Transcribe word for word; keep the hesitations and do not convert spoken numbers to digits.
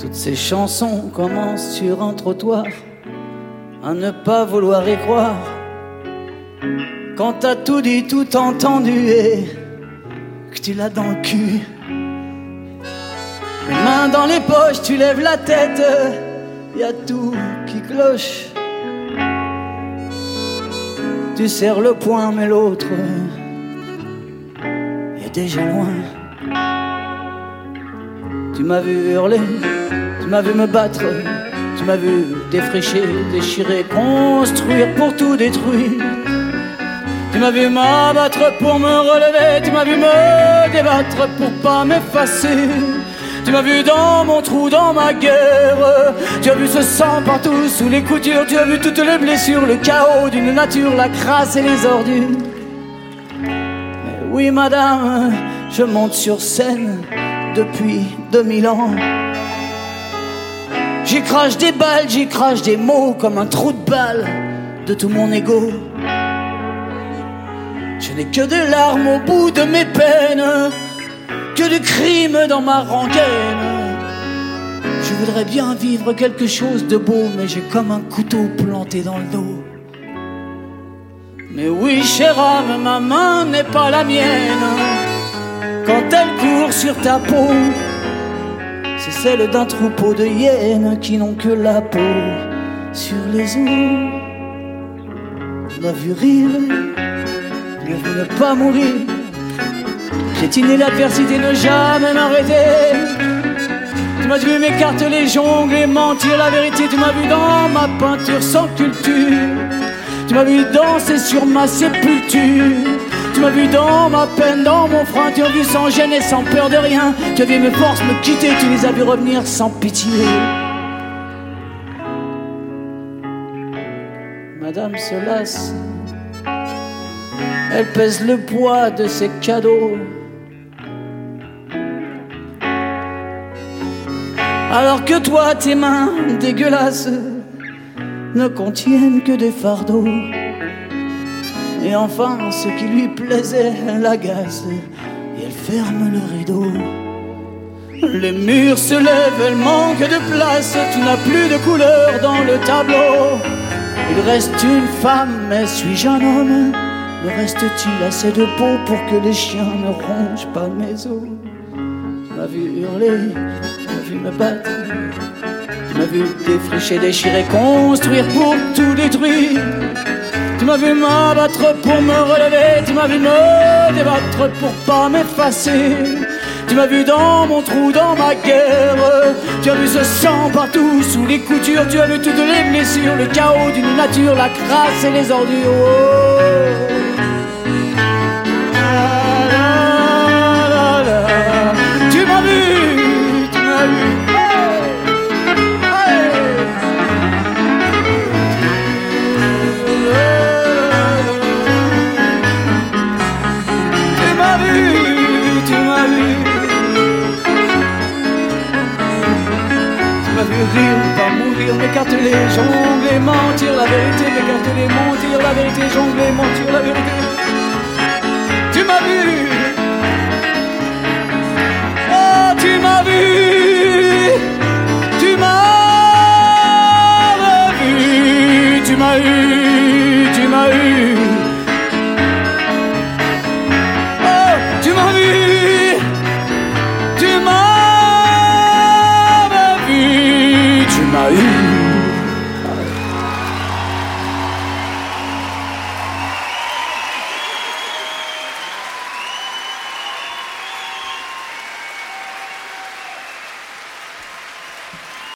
Toutes ces chansons commencent sur un trottoir, à ne pas vouloir y croire. Quand t'as tout dit, tout entendu et que tu l'as dans le cul. Les mains dans les poches, tu lèves la tête, y a tout qui cloche. Tu serres le poing mais l'autre est déjà loin. Tu m'as vu hurler, tu m'as vu me battre, tu m'as vu défricher, déchirer, construire pour tout détruire. Tu m'as vu m'abattre pour me relever, tu m'as vu me débattre pour pas m'effacer. Tu m'as vu dans mon trou, dans ma guerre. Tu as vu ce sang partout sous les coutures. Tu as vu toutes les blessures, le chaos d'une nature, la crasse et les ordures. Mais oui madame, je monte sur scène depuis deux mille ans. J'y crache des balles, j'y crache des mots comme un trou de balle de tout mon ego. Je n'ai que des larmes au bout de mes peines, que du crime dans ma rengaine. Je voudrais bien vivre quelque chose de beau, mais j'ai comme un couteau planté dans le dos. Mais oui, chère âme, ma main n'est pas la mienne. Quand elle court sur ta peau, c'est celle d'un troupeau de hyènes qui n'ont que la peau sur les os. Tu m'as vu rire, tu m'as vu ne pas mourir, piétiner l'adversité, ne jamais m'arrêter. Tu m'as vu m'écarteler, jongler, mentir la vérité. Tu m'as vu dans ma peinture sans culture. Tu m'as vu danser sur ma sépulture. Tu m'as vu dans ma peine, dans mon frein. Tu m'as vu sans gêne et sans peur de rien. Tu as vu mes forces me quitter, tu les as vu revenir sans pitié. Madame se lasse, elle pèse le poids de ses cadeaux. Alors que toi, tes mains dégueulasses ne contiennent que des fardeaux. Et enfin, ce qui lui plaisait l'agace, et elle ferme le rideau. Les murs se lèvent, elle manque de place. Tu n'as plus de couleur dans le tableau. Il reste une femme, mais suis-je un homme? Me reste-t-il assez de peau pour que les chiens ne rongent pas mes os? Tu m'as vu hurler, tu m'as vu me battre, tu m'as vu défricher, déchirer, construire pour tout détruire. Tu m'as vu m'abattre pour me relever, tu m'as vu me débattre pour pas m'effacer. Tu m'as vu dans mon trou, dans ma guerre. Tu as vu ce sang partout sous les coutures. Tu as vu toutes les blessures, le chaos d'une nature, la crasse et les ordures. Oh. Tu m'as vu, tu m'as vu. Hey, hey. Tu m'as vu, tu m'as vu. Tu m'as vu rire, pas mourir, m'écarteler, jongler, mentir la vérité, m'écarteler, mentir la vérité, jongler, mentir la vérité. Tu m'as vu. Tu m'as vu.